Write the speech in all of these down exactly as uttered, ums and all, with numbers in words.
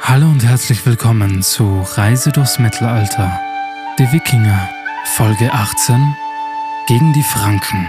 Hallo und herzlich willkommen zu Reise durchs Mittelalter. Die Wikinger, Folge achtzehn, gegen die Franken.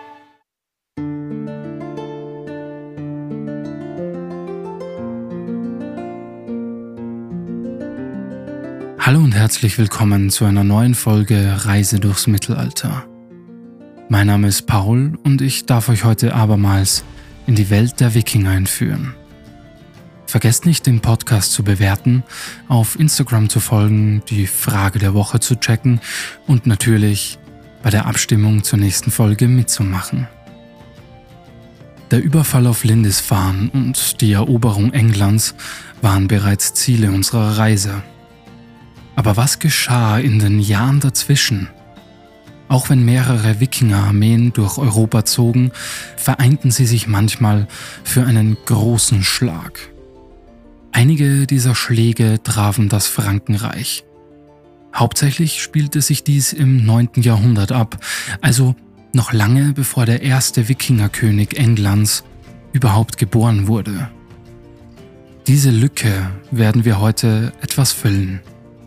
Hallo und herzlich willkommen zu einer neuen Folge Reise durchs Mittelalter. Mein Name ist Paul und ich darf euch heute abermals in die Welt der Wikinger entführen. Vergesst nicht, den Podcast zu bewerten, auf Instagram zu folgen, die Frage der Woche zu checken und natürlich bei der Abstimmung zur nächsten Folge mitzumachen. Der Überfall auf Lindisfarne und die Eroberung Englands waren bereits Ziele unserer Reise. Aber was geschah in den Jahren dazwischen? Auch wenn mehrere Wikingerarmeen durch Europa zogen, vereinten sie sich manchmal für einen großen Schlag. Einige dieser Schläge trafen das Frankenreich. Hauptsächlich spielte sich dies im neunten Jahrhundert ab, also noch lange bevor der erste Wikingerkönig Englands überhaupt geboren wurde. Diese Lücke werden wir heute etwas füllen.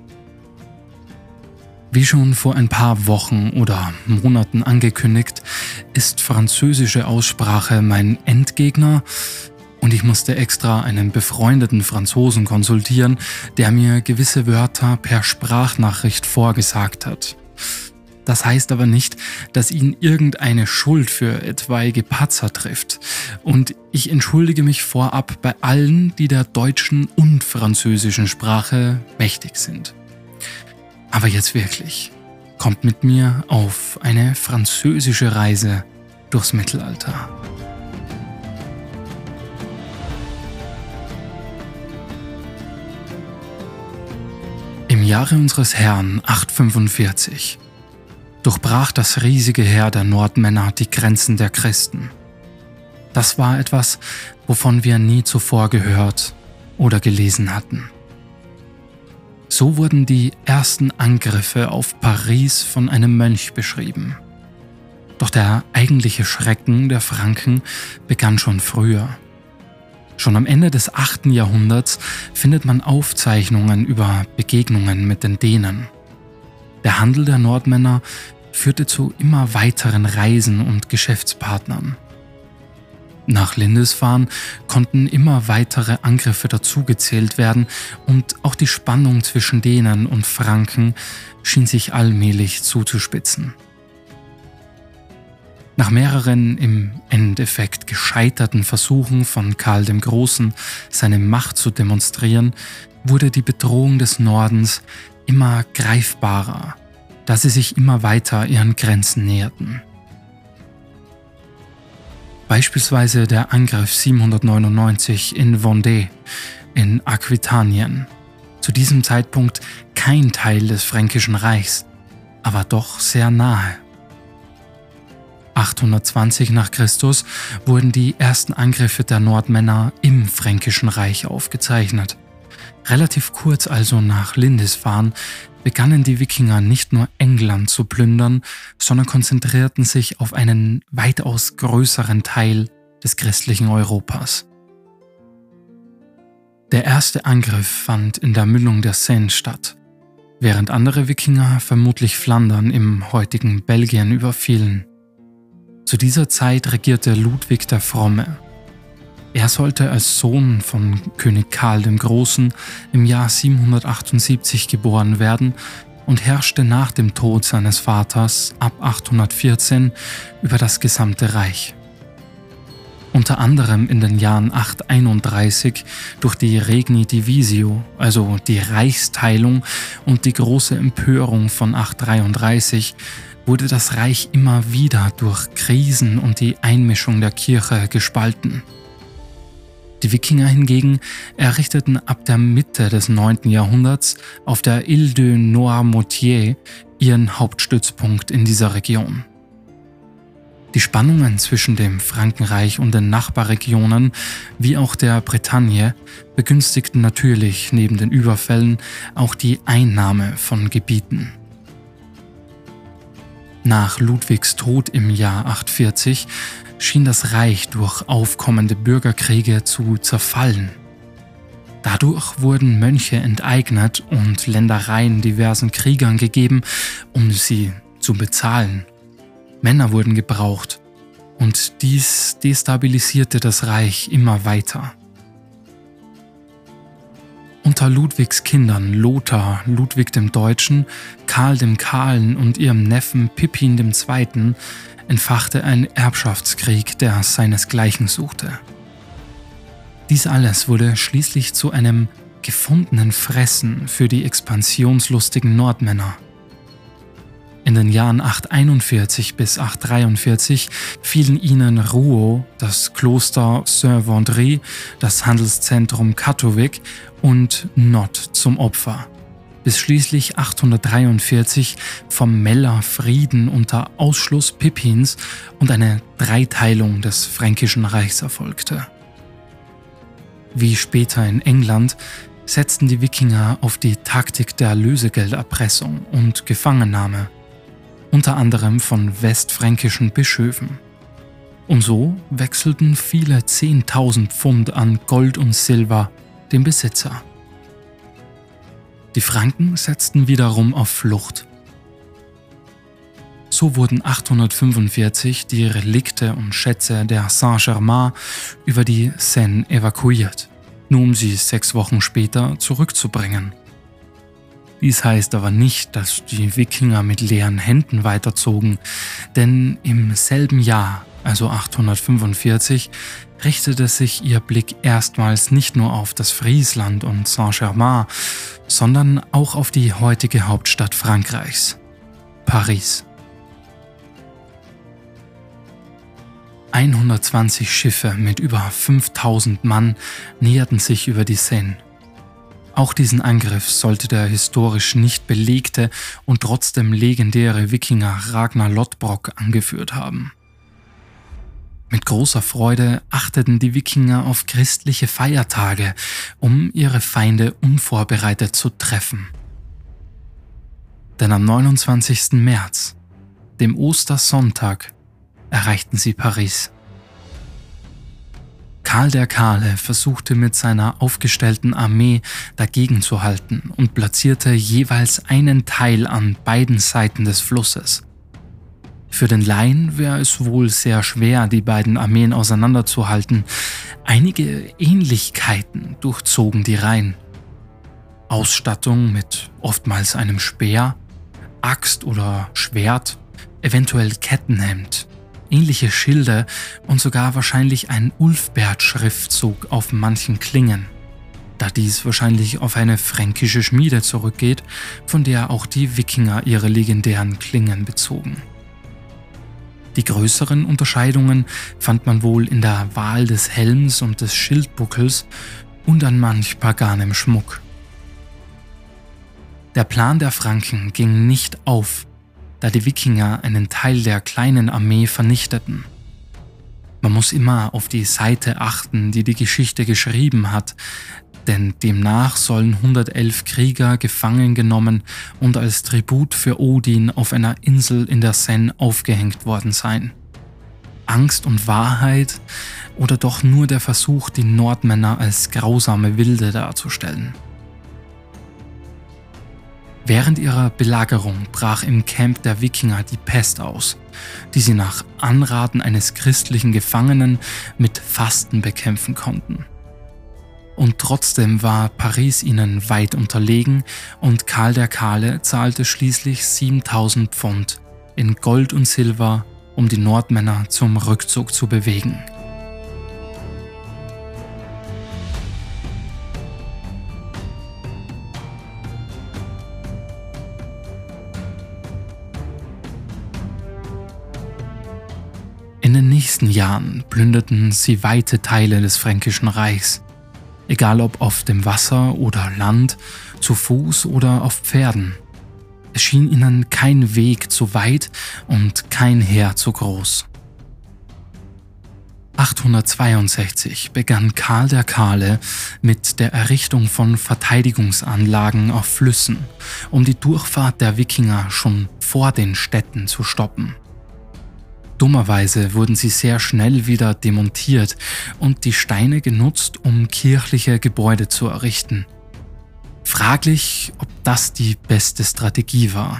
Wie schon vor ein paar Wochen oder Monaten angekündigt, ist französische Aussprache mein Endgegner. Und ich musste extra einen befreundeten Franzosen konsultieren, der mir gewisse Wörter per Sprachnachricht vorgesagt hat. Das heißt aber nicht, dass ihn irgendeine Schuld für etwaige Patzer trifft. Und ich entschuldige mich vorab bei allen, die der deutschen und französischen Sprache mächtig sind. Aber jetzt wirklich, kommt mit mir auf eine französische Reise durchs Mittelalter. Im Jahre unseres Herrn achthundertfünfundvierzig durchbrach das riesige Heer der Nordmänner die Grenzen der Christen. Das war etwas, wovon wir nie zuvor gehört oder gelesen hatten. So wurden die ersten Angriffe auf Paris von einem Mönch beschrieben. Doch der eigentliche Schrecken der Franken begann schon früher. Schon am Ende des achten Jahrhunderts findet man Aufzeichnungen über Begegnungen mit den Dänen. Der Handel der Nordmänner führte zu immer weiteren Reisen und Geschäftspartnern. Nach Lindisfarne konnten immer weitere Angriffe dazugezählt werden und auch die Spannung zwischen Dänen und Franken schien sich allmählich zuzuspitzen. Nach mehreren im Endeffekt gescheiterten Versuchen von Karl dem Großen, seine Macht zu demonstrieren, wurde die Bedrohung des Nordens immer greifbarer, da sie sich immer weiter ihren Grenzen näherten. Beispielsweise der Angriff siebenhundertneunundneunzig in Vendée in Aquitanien, zu diesem Zeitpunkt kein Teil des Fränkischen Reichs, aber doch sehr nahe. achthundertzwanzig nach Christus wurden die ersten Angriffe der Nordmänner im Fränkischen Reich aufgezeichnet. Relativ kurz also nach Lindisfarne begannen die Wikinger nicht nur England zu plündern, sondern konzentrierten sich auf einen weitaus größeren Teil des christlichen Europas. Der erste Angriff fand in der Mündung der Seine statt, während andere Wikinger vermutlich Flandern im heutigen Belgien überfielen. Zu dieser Zeit regierte Ludwig der Fromme. Er sollte als Sohn von König Karl dem Großen im Jahr siebenhundertachtundsiebzig geboren werden und herrschte nach dem Tod seines Vaters ab achthundertvierzehn über das gesamte Reich. Unter anderem in den Jahren achthunderteinunddreißig durch die Regni Divisio, also die Reichsteilung und die große Empörung von achthundertdreiunddreißig, wurde das Reich immer wieder durch Krisen und die Einmischung der Kirche gespalten. Die Wikinger hingegen errichteten ab der Mitte des neunten Jahrhunderts auf der Ile de Noirmoutier ihren Hauptstützpunkt in dieser Region. Die Spannungen zwischen dem Frankenreich und den Nachbarregionen, wie auch der Bretagne, begünstigten natürlich neben den Überfällen auch die Einnahme von Gebieten. Nach Ludwigs Tod im Jahr achthundertvierzig schien das Reich durch aufkommende Bürgerkriege zu zerfallen. Dadurch wurden Mönche enteignet und Ländereien diversen Kriegern gegeben, um sie zu bezahlen. Männer wurden gebraucht und dies destabilisierte das Reich immer weiter. Unter Ludwigs Kindern Lothar, Ludwig dem Deutschen, Karl dem Kahlen und ihrem Neffen Pippin dem Zweiten entfachte ein Erbschaftskrieg, der seinesgleichen suchte. Dies alles wurde schließlich zu einem gefundenen Fressen für die expansionslustigen Nordmänner. In den Jahren achthunderteinundvierzig bis achthundertdreiundvierzig fielen ihnen Rouault, das Kloster Saint-Vendry, das Handelszentrum Kattowik und Nod zum Opfer, bis schließlich achthundertdreiundvierzig vom Meller Frieden unter Ausschluss Pippins und eine Dreiteilung des Fränkischen Reichs erfolgte. Wie später in England setzten die Wikinger auf die Taktik der Lösegelderpressung und Gefangennahme, unter anderem von westfränkischen Bischöfen. Und so wechselten viele zehntausend Pfund an Gold und Silber dem Besitzer. Die Franken setzten wiederum auf Flucht. So wurden achthundertfünfundvierzig die Relikte und Schätze der Saint-Germain über die Seine evakuiert, nur um sie sechs Wochen später zurückzubringen. Dies heißt aber nicht, dass die Wikinger mit leeren Händen weiterzogen, denn im selben Jahr, also achthundertfünfundvierzig, richtete sich ihr Blick erstmals nicht nur auf das Friesland und Saint-Germain, sondern auch auf die heutige Hauptstadt Frankreichs, Paris. hundertzwanzig Schiffe mit über fünftausend Mann näherten sich über die Seine. Auch diesen Angriff sollte der historisch nicht belegte und trotzdem legendäre Wikinger Ragnar Lodbrok angeführt haben. Mit großer Freude achteten die Wikinger auf christliche Feiertage, um ihre Feinde unvorbereitet zu treffen. Denn am neunundzwanzigsten März, dem Ostersonntag, erreichten sie Paris. Karl der Kahle versuchte mit seiner aufgestellten Armee dagegenzuhalten und platzierte jeweils einen Teil an beiden Seiten des Flusses. Für den Laien wäre es wohl sehr schwer, die beiden Armeen auseinanderzuhalten. Einige Ähnlichkeiten durchzogen die Reihen. Ausstattung mit oftmals einem Speer, Axt oder Schwert, eventuell Kettenhemd, ähnliche Schilde und sogar wahrscheinlich ein Ulfbert-Schriftzug auf manchen Klingen, da dies wahrscheinlich auf eine fränkische Schmiede zurückgeht, von der auch die Wikinger ihre legendären Klingen bezogen. Die größeren Unterscheidungen fand man wohl in der Wahl des Helms und des Schildbuckels und an manch paganem Schmuck. Der Plan der Franken ging nicht auf, da die Wikinger einen Teil der kleinen Armee vernichteten. Man muss immer auf die Seite achten, die die Geschichte geschrieben hat, denn demnach sollen hundertelf Krieger gefangen genommen und als Tribut für Odin auf einer Insel in der Seine aufgehängt worden sein. Angst und Wahrheit oder doch nur der Versuch, die Nordmänner als grausame Wilde darzustellen? Während ihrer Belagerung brach im Camp der Wikinger die Pest aus, die sie nach Anraten eines christlichen Gefangenen mit Fasten bekämpfen konnten. Und trotzdem war Paris ihnen weit unterlegen und Karl der Kahle zahlte schließlich siebentausend Pfund in Gold und Silber, um die Nordmänner zum Rückzug zu bewegen. In den nächsten Jahren plünderten sie weite Teile des Fränkischen Reichs, egal ob auf dem Wasser oder Land, zu Fuß oder auf Pferden. Es schien ihnen kein Weg zu weit und kein Heer zu groß. achthundertzweiundsechzig begann Karl der Kahle mit der Errichtung von Verteidigungsanlagen auf Flüssen, um die Durchfahrt der Wikinger schon vor den Städten zu stoppen. Dummerweise wurden sie sehr schnell wieder demontiert und die Steine genutzt, um kirchliche Gebäude zu errichten. Fraglich, ob das die beste Strategie war.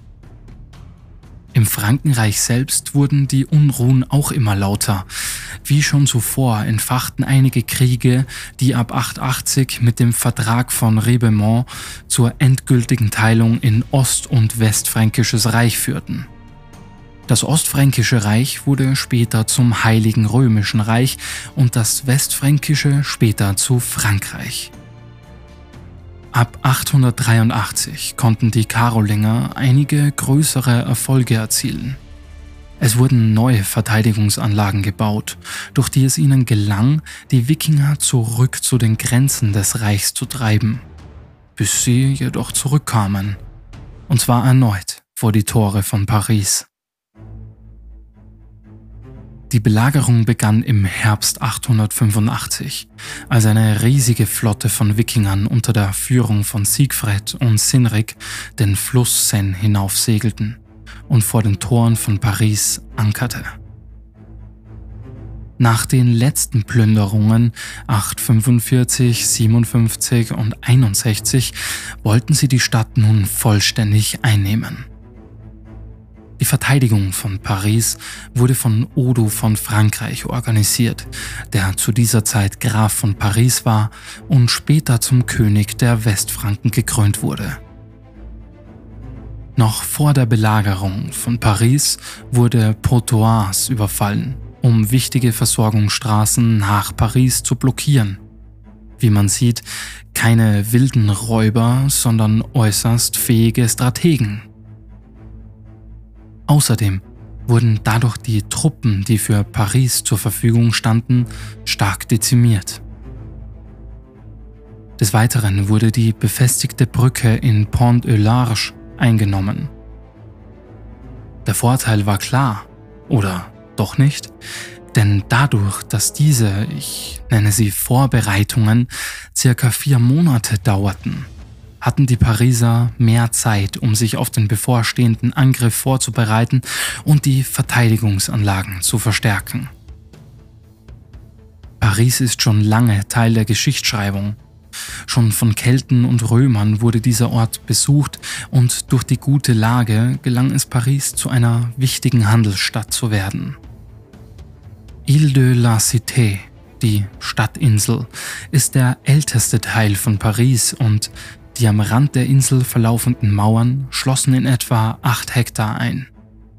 Im Frankenreich selbst wurden die Unruhen auch immer lauter. Wie schon zuvor entfachten einige Kriege, die ab achthundertachtzig mit dem Vertrag von Ribemont zur endgültigen Teilung in Ost- und Westfränkisches Reich führten. Das Ostfränkische Reich wurde später zum Heiligen Römischen Reich und das Westfränkische später zu Frankreich. Ab achthundertdreiundachtzig konnten die Karolinger einige größere Erfolge erzielen. Es wurden neue Verteidigungsanlagen gebaut, durch die es ihnen gelang, die Wikinger zurück zu den Grenzen des Reichs zu treiben, bis sie jedoch zurückkamen, und zwar erneut vor die Tore von Paris. Die Belagerung begann im Herbst achthundertfünfundachtzig, als eine riesige Flotte von Wikingern unter der Führung von Siegfried und Sinrik den Fluss Seine hinaufsegelten und vor den Toren von Paris ankerte. Nach den letzten Plünderungen achthundertfünfundvierzig, siebenundfünfzig und einundsechzig wollten sie die Stadt nun vollständig einnehmen. Die Verteidigung von Paris wurde von Odo von Frankreich organisiert, der zu dieser Zeit Graf von Paris war und später zum König der Westfranken gekrönt wurde. Noch vor der Belagerung von Paris wurde Pontoise überfallen, um wichtige Versorgungsstraßen nach Paris zu blockieren. Wie man sieht, keine wilden Räuber, sondern äußerst fähige Strategen. Außerdem wurden dadurch die Truppen, die für Paris zur Verfügung standen, stark dezimiert. Des Weiteren wurde die befestigte Brücke in Pont-au-Large eingenommen. Der Vorteil war klar, oder doch nicht, denn dadurch, dass diese, ich nenne sie Vorbereitungen, circa vier Monate dauerten, hatten die Pariser mehr Zeit, um sich auf den bevorstehenden Angriff vorzubereiten und die Verteidigungsanlagen zu verstärken. Paris ist schon lange Teil der Geschichtsschreibung. Schon von Kelten und Römern wurde dieser Ort besucht und durch die gute Lage gelang es Paris zu einer wichtigen Handelsstadt zu werden. Ile de la Cité, die Stadtinsel, ist der älteste Teil von Paris und die am Rand der Insel verlaufenden Mauern schlossen in etwa acht Hektar ein.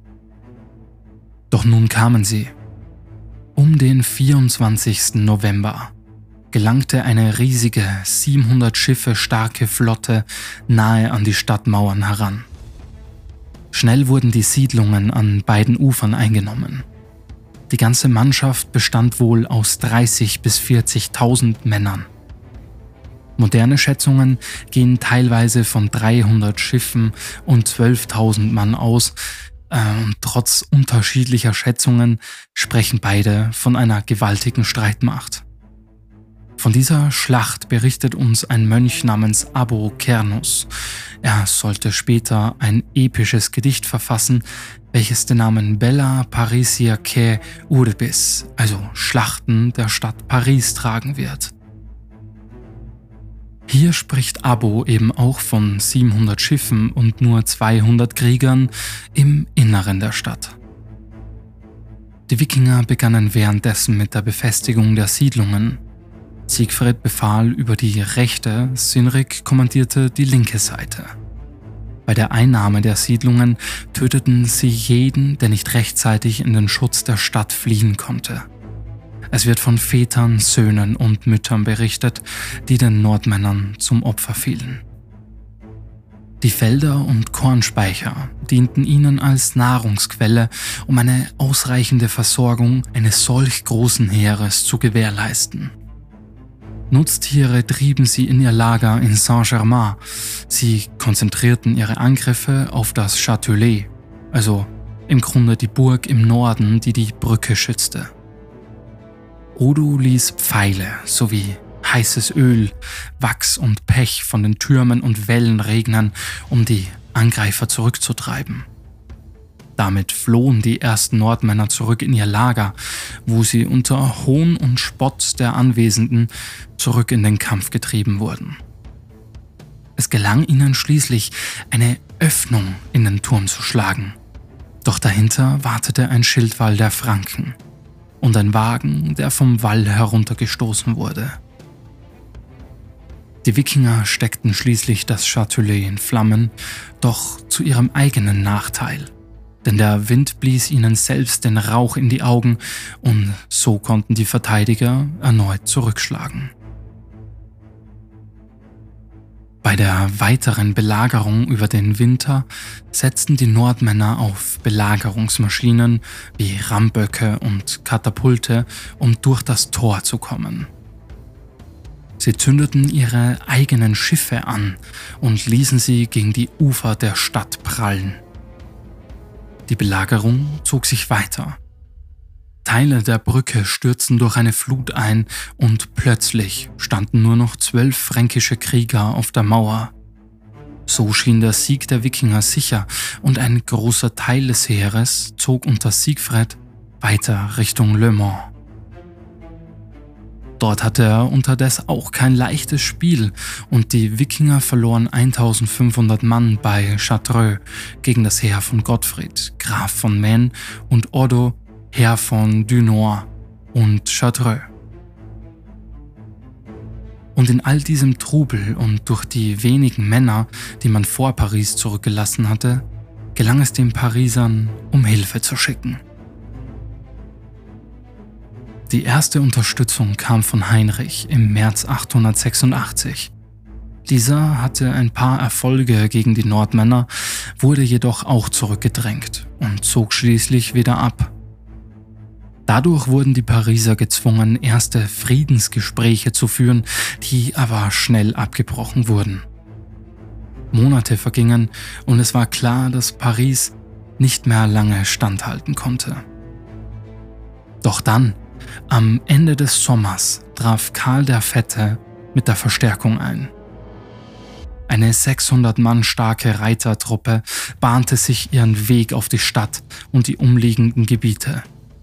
Doch nun kamen sie. Um den vierundzwanzigsten November gelangte eine riesige, siebenhundert Schiffe starke Flotte nahe an die Stadtmauern heran. Schnell wurden die Siedlungen an beiden Ufern eingenommen. Die ganze Mannschaft bestand wohl aus dreißigtausend bis vierzigtausend Männern. Moderne Schätzungen gehen teilweise von dreihundert Schiffen und zwölftausend Mann aus, äh, und trotz unterschiedlicher Schätzungen sprechen beide von einer gewaltigen Streitmacht. Von dieser Schlacht berichtet uns ein Mönch namens Abbo Kernus. Er sollte später ein episches Gedicht verfassen, welches den Namen Bella Parisiaque Urbis, also Schlachten der Stadt Paris, tragen wird. Hier spricht Abbo eben auch von siebenhundert Schiffen und nur zweihundert Kriegern im Inneren der Stadt. Die Wikinger begannen währenddessen mit der Befestigung der Siedlungen. Siegfried befahl über die rechte, Sinrik kommandierte die linke Seite. Bei der Einnahme der Siedlungen töteten sie jeden, der nicht rechtzeitig in den Schutz der Stadt fliehen konnte. Es wird von Vätern, Söhnen und Müttern berichtet, die den Nordmännern zum Opfer fielen. Die Felder und Kornspeicher dienten ihnen als Nahrungsquelle, um eine ausreichende Versorgung eines solch großen Heeres zu gewährleisten. Nutztiere trieben sie in ihr Lager in Saint-Germain. Sie konzentrierten ihre Angriffe auf das Châtelet, also im Grunde die Burg im Norden, die die Brücke schützte. Odo ließ Pfeile sowie heißes Öl, Wachs und Pech von den Türmen und Wällen regnen, um die Angreifer zurückzutreiben. Damit flohen die ersten Nordmänner zurück in ihr Lager, wo sie unter Hohn und Spott der Anwesenden zurück in den Kampf getrieben wurden. Es gelang ihnen schließlich, eine Öffnung in den Turm zu schlagen. Doch dahinter wartete ein Schildwall der Franken und ein Wagen, der vom Wall heruntergestoßen wurde. Die Wikinger steckten schließlich das Châtelet in Flammen, doch zu ihrem eigenen Nachteil. Denn der Wind blies ihnen selbst den Rauch in die Augen und so konnten die Verteidiger erneut zurückschlagen. Bei der weiteren Belagerung über den Winter setzten die Nordmänner auf Belagerungsmaschinen wie Ramböcke und Katapulte, um durch das Tor zu kommen. Sie zündeten ihre eigenen Schiffe an und ließen sie gegen die Ufer der Stadt prallen. Die Belagerung zog sich weiter. Teile der Brücke stürzten durch eine Flut ein und plötzlich standen nur noch zwölf fränkische Krieger auf der Mauer. So schien der Sieg der Wikinger sicher und ein großer Teil des Heeres zog unter Siegfried weiter Richtung Le Mans. Dort hatte er unterdessen auch kein leichtes Spiel und die Wikinger verloren eintausendfünfhundert Mann bei Chartreux gegen das Heer von Gottfried, Graf von Maine und Otto, Herr von Dunois und Chartreux. Und in all diesem Trubel und durch die wenigen Männer, die man vor Paris zurückgelassen hatte, gelang es den Parisern, um Hilfe zu schicken. Die erste Unterstützung kam von Heinrich im März achthundertsechsundachtzig. Dieser hatte ein paar Erfolge gegen die Nordmänner, wurde jedoch auch zurückgedrängt und zog schließlich wieder ab. Dadurch wurden die Pariser gezwungen, erste Friedensgespräche zu führen, die aber schnell abgebrochen wurden. Monate vergingen und es war klar, dass Paris nicht mehr lange standhalten konnte. Doch dann, am Ende des Sommers, traf Karl der Fette mit der Verstärkung ein. Eine sechshundert Mann starke Reitertruppe bahnte sich ihren Weg auf die Stadt und die umliegenden Gebiete.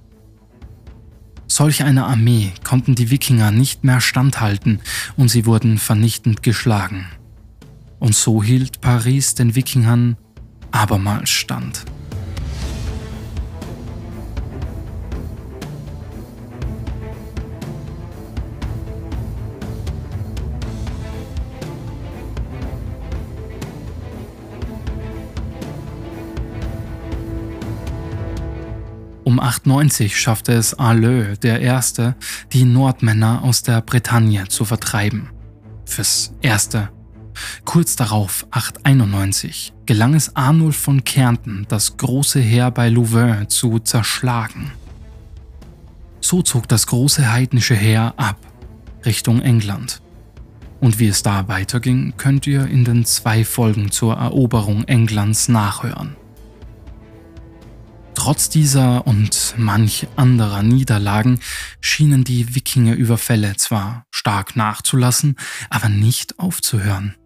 Solch eine Armee konnten die Wikinger nicht mehr standhalten und sie wurden vernichtend geschlagen. Und so hielt Paris den Wikingern abermals stand. Um achthundertneunzig schaffte es Aleu der Erste, die Nordmänner aus der Bretagne zu vertreiben. Fürs Erste. Kurz darauf, achthunderteinundneunzig, gelang es Arnulf von Kärnten, das große Heer bei Louvain zu zerschlagen. So zog das große heidnische Heer ab, Richtung England. Und wie es da weiterging, könnt ihr in den zwei Folgen zur Eroberung Englands nachhören. Trotz dieser und manch anderer Niederlagen schienen die Wikingerüberfälle zwar stark nachzulassen, aber nicht aufzuhören.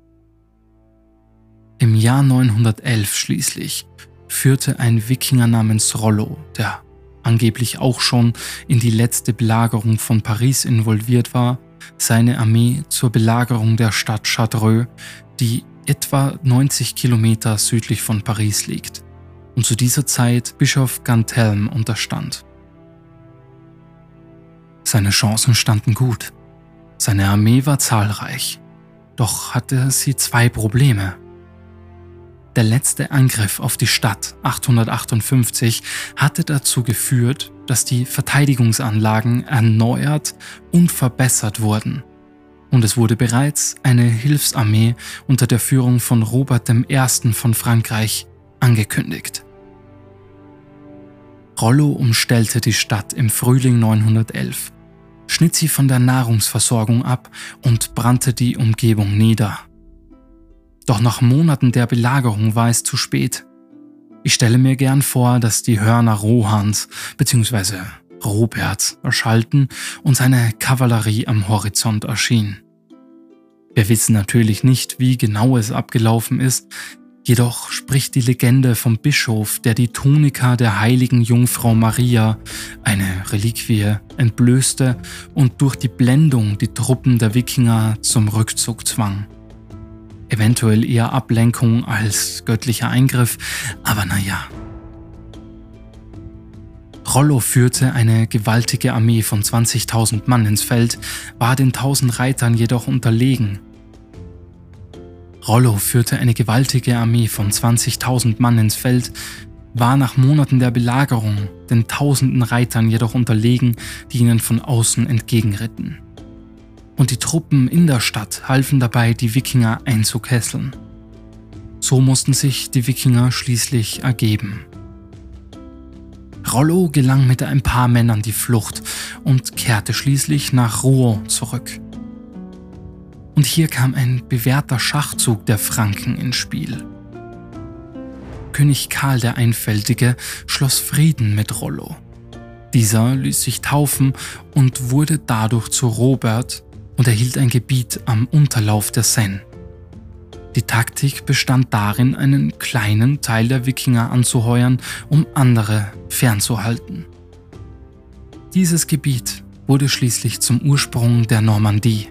Im Jahr neunhundertelf schließlich führte ein Wikinger namens Rollo, der angeblich auch schon in die letzte Belagerung von Paris involviert war, seine Armee zur Belagerung der Stadt Chartreux, die etwa neunzig Kilometer südlich von Paris liegt und zu dieser Zeit Bischof Ganthelm unterstand. Seine Chancen standen gut. Seine Armee war zahlreich, doch hatte sie zwei Probleme. Der letzte Angriff auf die Stadt achthundertachtundfünfzig hatte dazu geführt, dass die Verteidigungsanlagen erneuert und verbessert wurden. Und es wurde bereits eine Hilfsarmee unter der Führung von Robert der Erste von Frankreich angekündigt. Rollo umstellte die Stadt im Frühling neunhundertelf, schnitt sie von der Nahrungsversorgung ab und brannte die Umgebung nieder. Doch nach Monaten der Belagerung war es zu spät. Ich stelle mir gern vor, dass die Hörner Rohans bzw. Roberts erschallten und seine Kavallerie am Horizont erschien. Wir wissen natürlich nicht, wie genau es abgelaufen ist, Jedoch spricht die Legende vom Bischof, der die Tunika der heiligen Jungfrau Maria, eine Reliquie, entblößte und durch die Blendung die Truppen der Wikinger zum Rückzug zwang. Eventuell eher Ablenkung als göttlicher Eingriff, aber naja. Rollo führte eine gewaltige Armee von zwanzigtausend Mann ins Feld, war den tausend Reitern jedoch unterlegen. Rollo führte eine gewaltige Armee von zwanzigtausend Mann ins Feld, war nach Monaten der Belagerung den tausenden Reitern jedoch unterlegen, die ihnen von außen entgegenritten. Und die Truppen in der Stadt halfen dabei, die Wikinger einzukesseln. So mussten sich die Wikinger schließlich ergeben. Rollo gelang mit ein paar Männern die Flucht und kehrte schließlich nach Rouen zurück. Und hier kam ein bewährter Schachzug der Franken ins Spiel. König Karl der Einfältige schloss Frieden mit Rollo. Dieser ließ sich taufen und wurde dadurch zu Robert und erhielt ein Gebiet am Unterlauf der Seine. Die Taktik bestand darin, einen kleinen Teil der Wikinger anzuheuern, um andere fernzuhalten. Dieses Gebiet wurde schließlich zum Ursprung der Normandie.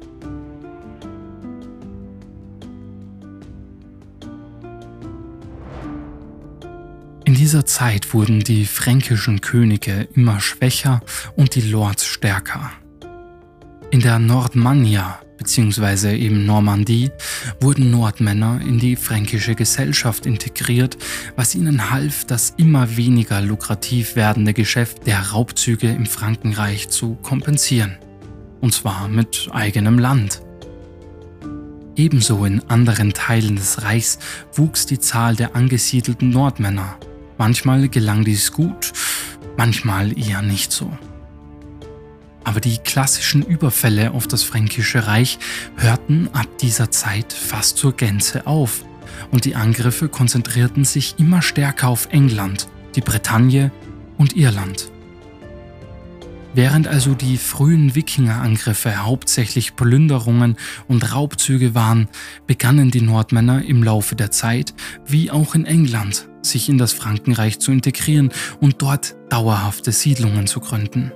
In dieser Zeit wurden die fränkischen Könige immer schwächer und die Lords stärker. In der Nordmannia bzw. eben Normandie wurden Nordmänner in die fränkische Gesellschaft integriert, was ihnen half, das immer weniger lukrativ werdende Geschäft der Raubzüge im Frankenreich zu kompensieren. Und zwar mit eigenem Land. Ebenso in anderen Teilen des Reichs wuchs die Zahl der angesiedelten Nordmänner. Manchmal gelang dies gut, manchmal eher nicht so. Aber die klassischen Überfälle auf das Fränkische Reich hörten ab dieser Zeit fast zur Gänze auf und die Angriffe konzentrierten sich immer stärker auf England, die Bretagne und Irland. Während also die frühen Wikingerangriffe hauptsächlich Plünderungen und Raubzüge waren, begannen die Nordmänner im Laufe der Zeit, wie auch in England, sich in das Frankenreich zu integrieren und dort dauerhafte Siedlungen zu gründen.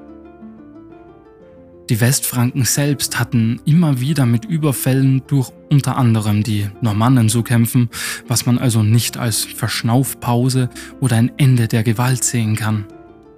Die Westfranken selbst hatten immer wieder mit Überfällen durch unter anderem die Normannen zu kämpfen, was man also nicht als Verschnaufpause oder ein Ende der Gewalt sehen kann.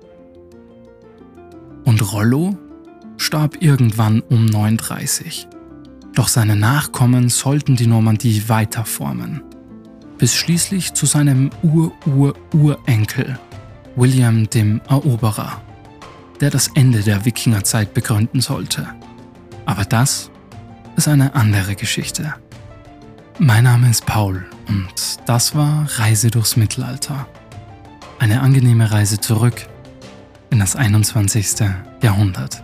Und Rollo starb irgendwann um neununddreißig. Doch seine Nachkommen sollten die Normandie weiterformen, bis schließlich zu seinem Ur-Ur-Urenkel William dem Eroberer, der das Ende der Wikingerzeit begründen sollte. Aber das ist eine andere Geschichte. Mein Name ist Paul und das war Reise durchs Mittelalter. Eine angenehme Reise zurück in das einundzwanzigste. Jahrhundert.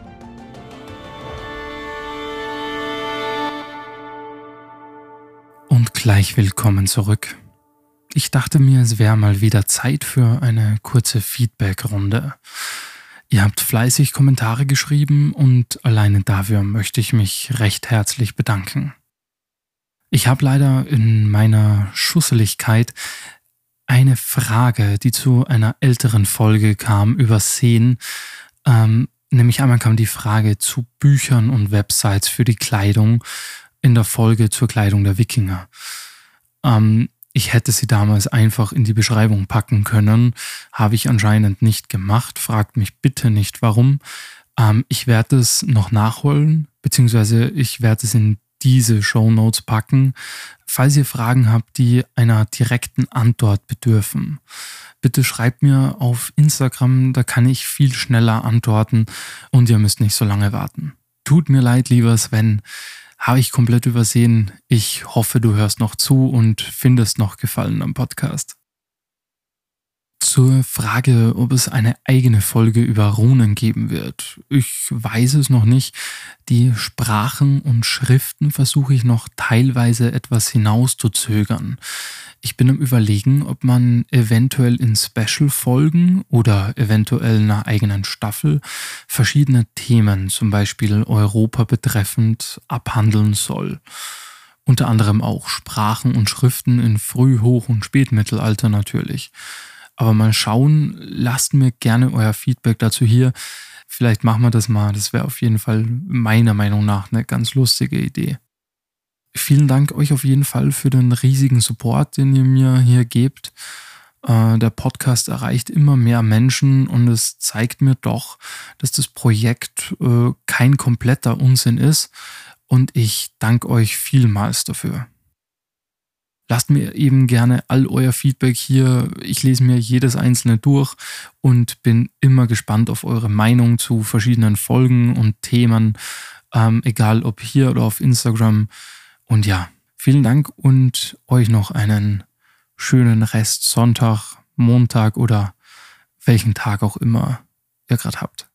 Und gleich willkommen zurück. Ich dachte mir, es wäre mal wieder Zeit für eine kurze Feedback-Runde. Ihr habt fleißig Kommentare geschrieben und alleine dafür möchte ich mich recht herzlich bedanken. Ich habe leider in meiner Schusseligkeit eine Frage, die zu einer älteren Folge kam, übersehen. Ähm, nämlich einmal kam die Frage zu Büchern und Websites für die Kleidung in der Folge zur Kleidung der Wikinger. Ähm, ich hätte sie damals einfach in die Beschreibung packen können, habe ich anscheinend nicht gemacht. Fragt mich bitte nicht, warum. Ähm, ich werde es noch nachholen, beziehungsweise ich werde es in diese Shownotes packen, falls ihr Fragen habt, die einer direkten Antwort bedürfen. Bitte schreibt mir auf Instagram, da kann ich viel schneller antworten und ihr müsst nicht so lange warten. Tut mir leid, lieber Sven, habe ich komplett übersehen. Ich hoffe, du hörst noch zu und findest noch Gefallen am Podcast. Zur Frage, ob es eine eigene Folge über Runen geben wird. Ich weiß es noch nicht. Die Sprachen und Schriften versuche ich noch teilweise etwas hinauszuzögern. Ich bin am Überlegen, ob man eventuell in Special-Folgen oder eventuell einer eigenen Staffel verschiedene Themen, zum Beispiel Europa betreffend, abhandeln soll. Unter anderem auch Sprachen und Schriften in Früh-, Hoch- und Spätmittelalter natürlich. Aber mal schauen, lasst mir gerne euer Feedback dazu hier. Vielleicht machen wir das mal, das wäre auf jeden Fall meiner Meinung nach eine ganz lustige Idee. Vielen Dank euch auf jeden Fall für den riesigen Support, den ihr mir hier gebt. Äh, der Podcast erreicht immer mehr Menschen und es zeigt mir doch, dass das Projekt äh, kein kompletter Unsinn ist und ich danke euch vielmals dafür. Lasst mir eben gerne all euer Feedback hier. Ich lese mir jedes einzelne durch und bin immer gespannt auf eure Meinung zu verschiedenen Folgen und Themen, ähm, egal ob hier oder auf Instagram. Und ja, vielen Dank und euch noch einen schönen Rest Sonntag, Montag oder welchen Tag auch immer ihr gerade habt.